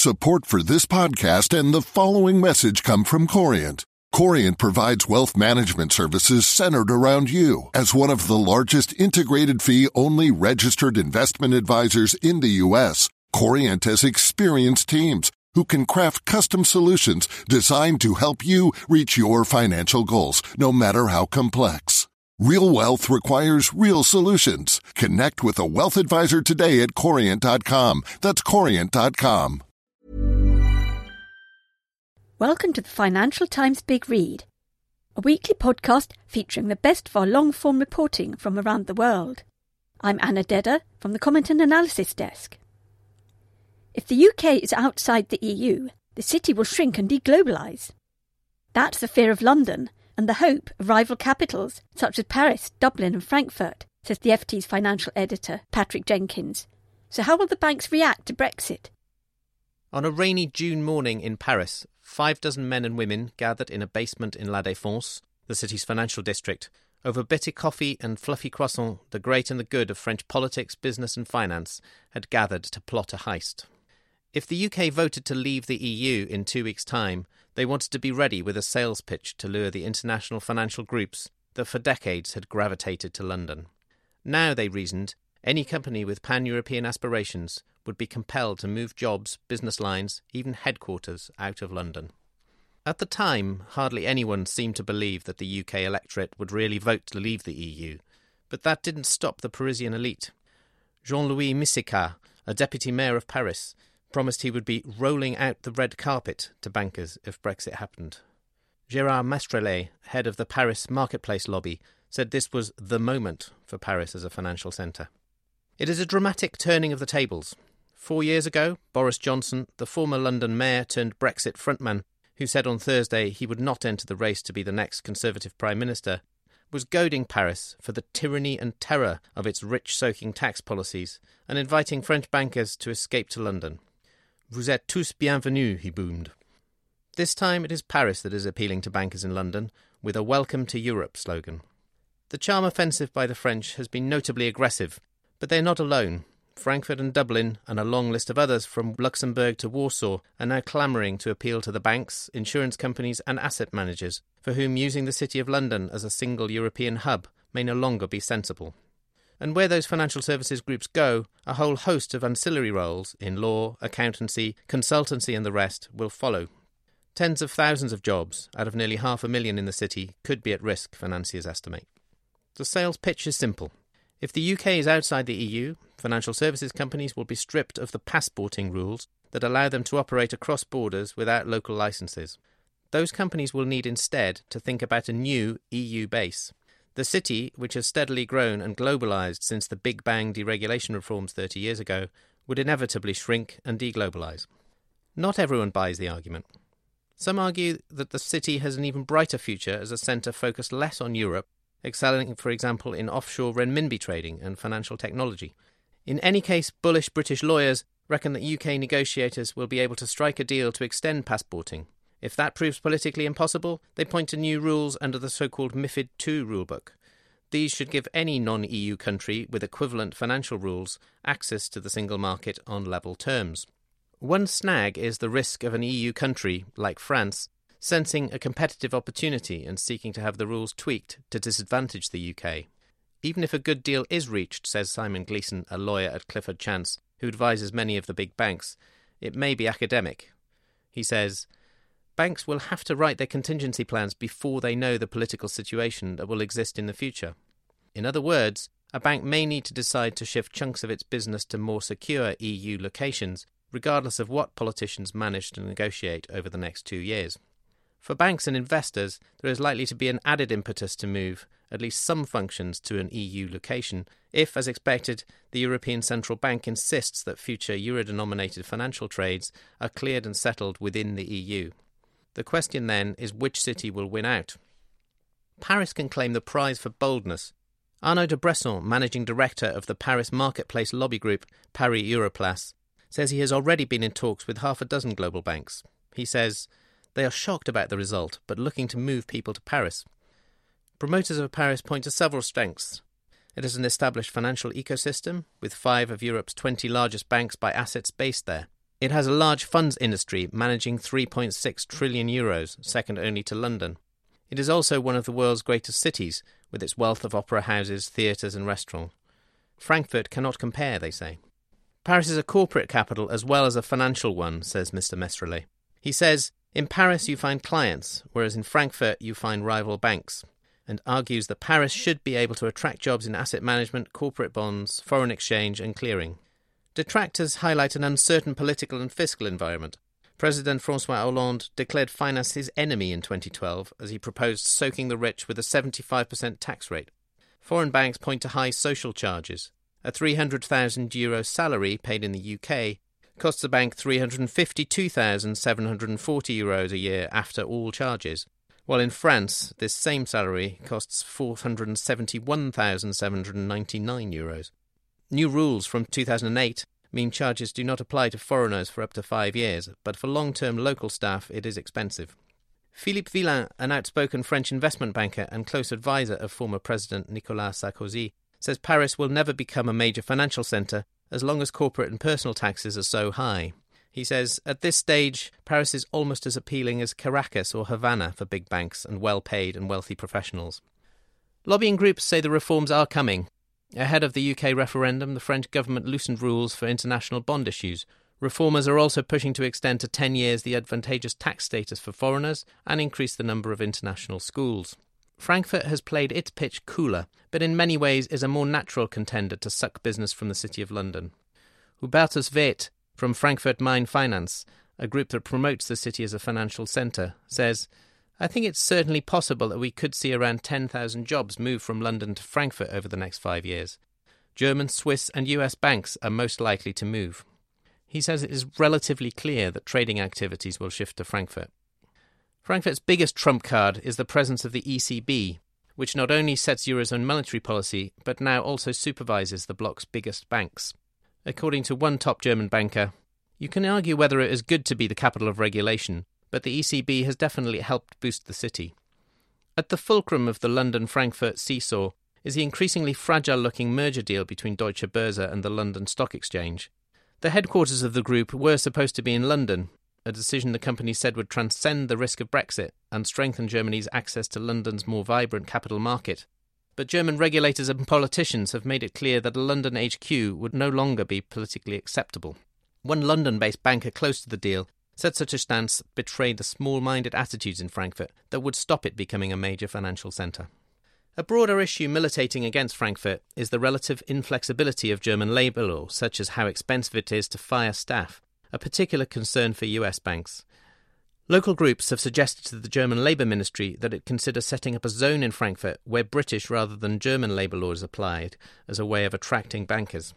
Support for this podcast and the following message come from Corient. Corient provides wealth management services centered around you. As one of the largest integrated fee-only registered investment advisors in the U.S., Corient has experienced teams who can craft custom solutions designed to help you reach your financial goals, no matter how complex. Real wealth requires real solutions. Connect with a wealth advisor today at Corient.com. That's Corient.com. Welcome to the Financial Times Big Read, a weekly podcast featuring the best of our long-form reporting from around the world. I'm Anna Dedder from the Comment and Analysis Desk. If the UK is outside the EU, the city will shrink and deglobalise. That's the fear of London and the hope of rival capitals such as Paris, Dublin and Frankfurt, says the FT's financial editor Patrick Jenkins. So how will the banks react to Brexit? On a rainy June morning in Paris, 6 men and women gathered in a basement in La Défense, the city's financial district. Over bitter coffee and fluffy croissant, the great and the good of French politics, business and finance had gathered to plot a heist. If the UK voted to leave the EU in 2 weeks' time, they wanted to be ready with a sales pitch to lure the international financial groups that for decades had gravitated to London. Now, they reasoned, any company with pan-European aspirations would be compelled to move jobs, business lines, even headquarters out of London. At the time, hardly anyone seemed to believe that the UK electorate would really vote to leave the EU, but that didn't stop the Parisian elite. Jean-Louis Missécat, a deputy mayor of Paris, promised he would be rolling out the red carpet to bankers if Brexit happened. Gérard Mastrellet, head of the Paris marketplace lobby, said this was the moment for Paris as a financial centre. It is a dramatic turning of the tables. 4 years ago, Boris Johnson, the former London mayor turned Brexit frontman, who said on Thursday he would not enter the race to be the next Conservative Prime Minister, was goading Paris for the tyranny and terror of its rich-soaking tax policies and inviting French bankers to escape to London. Vous êtes tous bienvenus, he boomed. This time it is Paris that is appealing to bankers in London with a Welcome to Europe slogan. The charm offensive by the French has been notably aggressive, but they're not alone. Frankfurt and Dublin, and a long list of others from Luxembourg to Warsaw, are now clamouring to appeal to the banks, insurance companies and asset managers, for whom using the City of London as a single European hub may no longer be sensible. And where those financial services groups go, a whole host of ancillary roles in law, accountancy, consultancy and the rest will follow. Tens of thousands of jobs, out of nearly 500,000 in the city, could be at risk, financiers estimate. The sales pitch is simple. If the UK is outside the EU, financial services companies will be stripped of the passporting rules that allow them to operate across borders without local licences. Those companies will need instead to think about a new EU base. The city, which has steadily grown and globalised since the Big Bang deregulation reforms 30 years ago, would inevitably shrink and deglobalise. Not everyone buys the argument. Some argue that the city has an even brighter future as a centre focused less on Europe, excelling, for example, in offshore renminbi trading and financial technology. In any case, bullish British lawyers reckon that UK negotiators will be able to strike a deal to extend passporting. If that proves politically impossible, they point to new rules under the so-called MiFID II rulebook. These should give any non-EU country with equivalent financial rules access to the single market on level terms. One snag is the risk of an EU country, like France, sensing a competitive opportunity and seeking to have the rules tweaked to disadvantage the UK. Even if a good deal is reached, says Simon Gleeson, a lawyer at Clifford Chance, who advises many of the big banks, it may be academic. He says, banks will have to write their contingency plans before they know the political situation that will exist in the future. In other words, a bank may need to decide to shift chunks of its business to more secure EU locations, regardless of what politicians manage to negotiate over the next 2 years. For banks and investors, there is likely to be an added impetus to move at least some functions to an EU location if, as expected, the European Central Bank insists that future euro-denominated financial trades are cleared and settled within the EU. The question then is which city will win out. Paris can claim the prize for boldness. Arnaud de Bresson, managing director of the Paris marketplace lobby group Paris Europlace, says he has already been in talks with 6 global banks. He says, they are shocked about the result, but looking to move people to Paris. Promoters of Paris point to several strengths. It is an established financial ecosystem, with 5 of Europe's 20 largest banks by assets based there. It has a large funds industry managing €3.6 trillion, second only to London. It is also one of the world's greatest cities, with its wealth of opera houses, theatres and restaurants. Frankfurt cannot compare, they say. Paris is a corporate capital as well as a financial one, says Mr. Mestrallet. He says, in Paris you find clients, whereas in Frankfurt you find rival banks, and argues that Paris should be able to attract jobs in asset management, corporate bonds, foreign exchange and clearing. Detractors highlight an uncertain political and fiscal environment. President François Hollande declared finance his enemy in 2012 as he proposed soaking the rich with a 75% tax rate. Foreign banks point to high social charges. A €300,000 salary paid in the UK costs the bank €352,740 a year after all charges, while in France this same salary costs €471,799. New rules from 2008 mean charges do not apply to foreigners for up to 5 years, but for long-term local staff it is expensive. Philippe Villain, an outspoken French investment banker and close advisor of former President Nicolas Sarkozy, says Paris will never become a major financial centre as long as corporate and personal taxes are so high. He says, at this stage, Paris is almost as appealing as Caracas or Havana for big banks and well-paid and wealthy professionals. Lobbying groups say the reforms are coming. Ahead of the UK referendum, the French government loosened rules for international bond issues. Reformers are also pushing to extend to 10 years the advantageous tax status for foreigners and increase the number of international schools. Frankfurt has played its pitch cooler, but in many ways is a more natural contender to suck business from the City of London. Hubertus Veet, from Frankfurt Main Finance, a group that promotes the city as a financial centre, says, I think it's certainly possible that we could see around 10,000 jobs move from London to Frankfurt over the next 5 years. German, Swiss and US banks are most likely to move. He says it is relatively clear that trading activities will shift to Frankfurt. Frankfurt's biggest trump card is the presence of the ECB, which not only sets Eurozone monetary policy, but now also supervises the bloc's biggest banks. According to one top German banker, you can argue whether it is good to be the capital of regulation, but the ECB has definitely helped boost the city. At the fulcrum of the London-Frankfurt seesaw is the increasingly fragile-looking merger deal between Deutsche Börse and the London Stock Exchange. The headquarters of the group were supposed to be in London, a decision the company said would transcend the risk of Brexit and strengthen Germany's access to London's more vibrant capital market. But German regulators and politicians have made it clear that a London HQ would no longer be politically acceptable. One London-based banker close to the deal said such a stance betrayed the small-minded attitudes in Frankfurt that would stop it becoming a major financial centre. A broader issue militating against Frankfurt is the relative inflexibility of German labour law, such as how expensive it is to fire staff, a particular concern for US banks. Local groups have suggested to the German Labour Ministry that it consider setting up a zone in Frankfurt where British rather than German labour law is applied as a way of attracting bankers.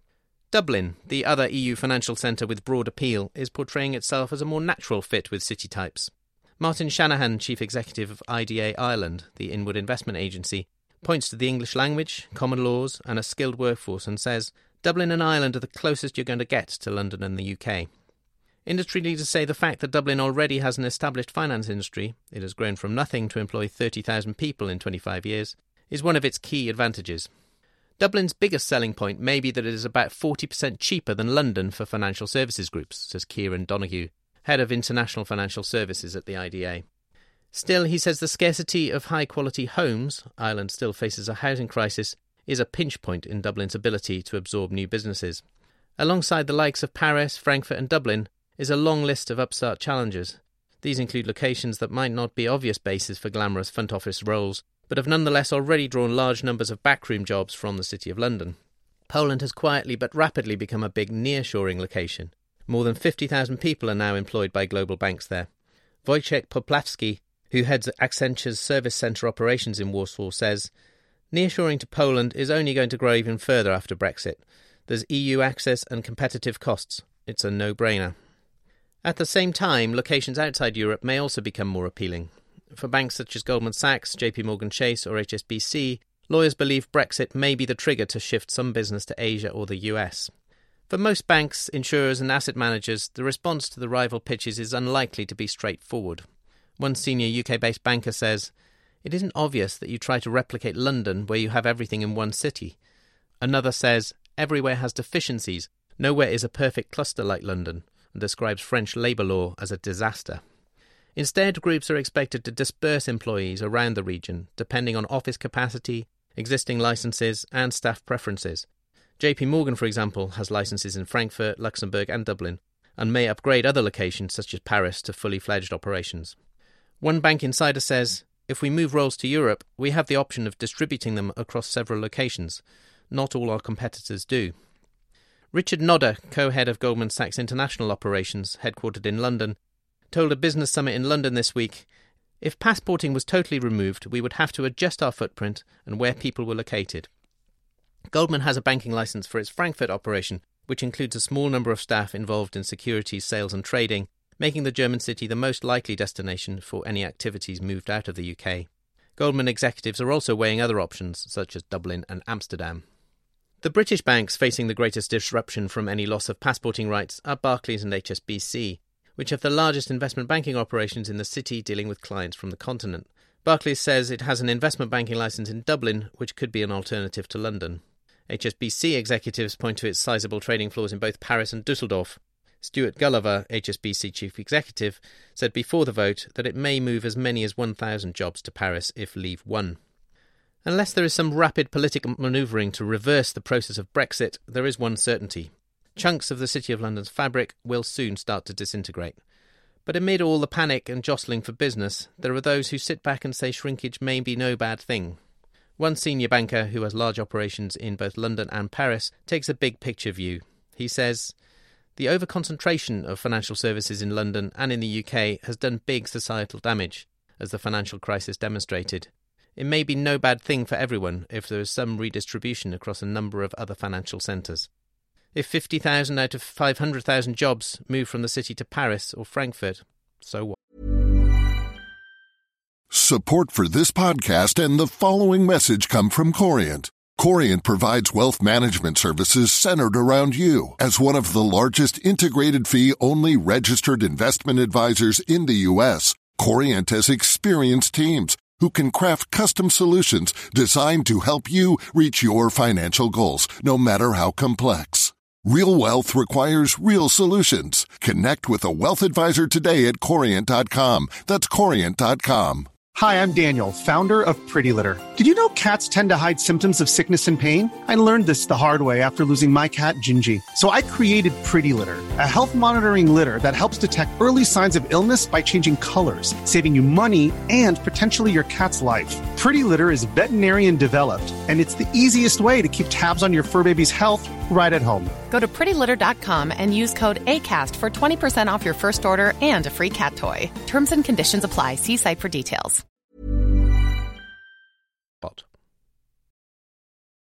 Dublin, the other EU financial centre with broad appeal, is portraying itself as a more natural fit with city types. Martin Shanahan, chief executive of IDA Ireland, the inward investment agency, points to the English language, common laws and a skilled workforce and says, Dublin and Ireland are the closest you're going to get to London and the UK. Industry leaders say the fact that Dublin already has an established finance industry, it has grown from nothing to employ 30,000 people in 25 years, is one of its key advantages. Dublin's biggest selling point may be that it is about 40% cheaper than London for financial services groups, says Kieran Donoghue, head of international financial services at the IDA. Still, he says the scarcity of high-quality homes, Ireland still faces a housing crisis, is a pinch point in Dublin's ability to absorb new businesses. Alongside the likes of Paris, Frankfurt and Dublin is a long list of upstart challenges. These include locations that might not be obvious bases for glamorous front office roles, but have nonetheless already drawn large numbers of backroom jobs from the City of London. Poland has quietly but rapidly become a big nearshoring location. More than 50,000 people are now employed by global banks there. Wojciech Popławski, who heads Accenture's service centre operations in Warsaw, says, nearshoring to Poland is only going to grow even further after Brexit. There's EU access and competitive costs. It's a no-brainer. At the same time, locations outside Europe may also become more appealing. For banks such as Goldman Sachs, JP Morgan Chase or HSBC, lawyers believe Brexit may be the trigger to shift some business to Asia or the US. For most banks, insurers and asset managers, the response to the rival pitches is unlikely to be straightforward. One senior UK-based banker says, it isn't obvious that you try to replicate London where you have everything in one city. Another says, everywhere has deficiencies. Nowhere is a perfect cluster like London. and describes French labour law as a disaster. Instead, groups are expected to disperse employees around the region, depending on office capacity, existing licences and staff preferences. JP Morgan, for example, has licences in Frankfurt, Luxembourg and Dublin, and may upgrade other locations such as Paris to fully fledged operations. One bank insider says, "If we move roles to Europe, we have the option of distributing them across several locations. Not all our competitors do." Richard Nodder, co-head of Goldman Sachs International Operations, headquartered in London, told a business summit in London this week, "If passporting was totally removed, we would have to adjust our footprint and where people were located." Goldman has a banking licence for its Frankfurt operation, which includes a small number of staff involved in securities, sales and trading, making the German city the most likely destination for any activities moved out of the UK. Goldman executives are also weighing other options, such as Dublin and Amsterdam. The British banks facing the greatest disruption from any loss of passporting rights are Barclays and HSBC, which have the largest investment banking operations in the city dealing with clients from the continent. Barclays says it has an investment banking licence in Dublin, which could be an alternative to London. HSBC executives point to its sizable trading floors in both Paris and Dusseldorf. Stuart Gulliver, HSBC chief executive, said before the vote that it may move as many as 1,000 jobs to Paris if Leave won. Unless there is some rapid political manoeuvring to reverse the process of Brexit, there is one certainty. Chunks of the City of London's fabric will soon start to disintegrate. But amid all the panic and jostling for business, there are those who sit back and say shrinkage may be no bad thing. One senior banker who has large operations in both London and Paris takes a big picture view. He says, "The overconcentration of financial services in London and in the UK has done big societal damage, as the financial crisis demonstrated. It may be no bad thing for everyone if there is some redistribution across a number of other financial centres. If 50,000 out of 500,000 jobs move from the city to Paris or Frankfurt, so what?" Support for this podcast and the following message come from Corient. Corient provides wealth management services centered around you. As one of the largest integrated fee-only registered investment advisors in the U.S., Corient has experienced teams who can craft custom solutions designed to help you reach your financial goals, no matter how complex. Real wealth requires real solutions. Connect with a wealth advisor today at Corient.com. That's Corient.com. Hi, I'm Daniel, founder of Pretty Litter. Did you know cats tend to hide symptoms of sickness and pain? I learned this the hard way after losing my cat, Gingy. So I created Pretty Litter, a health monitoring litter that helps detect early signs of illness by changing colors, saving you money and potentially your cat's life. Pretty Litter is veterinarian developed, and it's the easiest way to keep tabs on your fur baby's health right at home. Go to prettylitter.com and use code ACAST for 20% off your first order and a free cat toy. Terms and conditions apply. See site for details.